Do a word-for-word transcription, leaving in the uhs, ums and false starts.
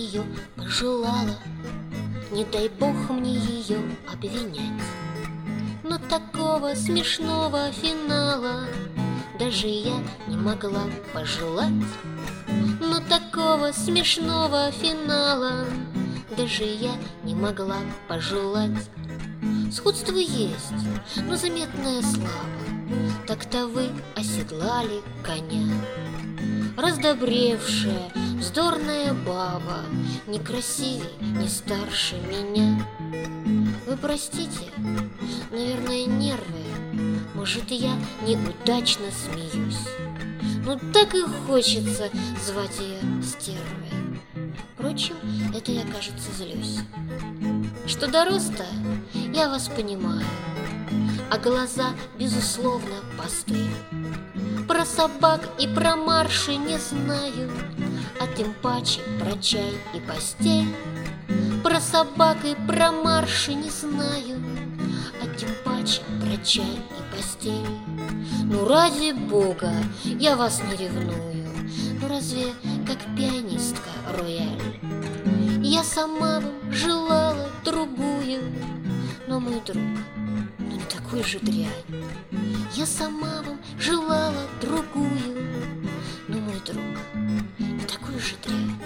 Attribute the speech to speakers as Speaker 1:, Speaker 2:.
Speaker 1: ее пожелала, не дай бог мне ее обвинять. Но такого смешного финала даже я не могла пожелать. Но такого смешного финала даже я не могла пожелать. Сходство есть, но заметная слава. Так-то вы оседлали коня. Раздобревшая, вздорная баба, не красивей, не старше меня. Вы простите, наверное, нервы. Может, я неудачно смеюсь. Но так и хочется звать ее стервой. Впрочем, это я, кажется, злюсь. Что до роста, я вас понимаю, а глаза, безусловно, пустые. Про собак и про марши не знаю, а тем паче про чай и постель. Про собак и про марши не знаю, а тем паче про чай и постель. Ну, ради бога, я вас не ревную. Ну, разве как пианистка рояль? Я сама вам желала другую, но мой друг, ну не такой же дрянь. Я сама вам желала другую, но мой друг не такой же дрянь.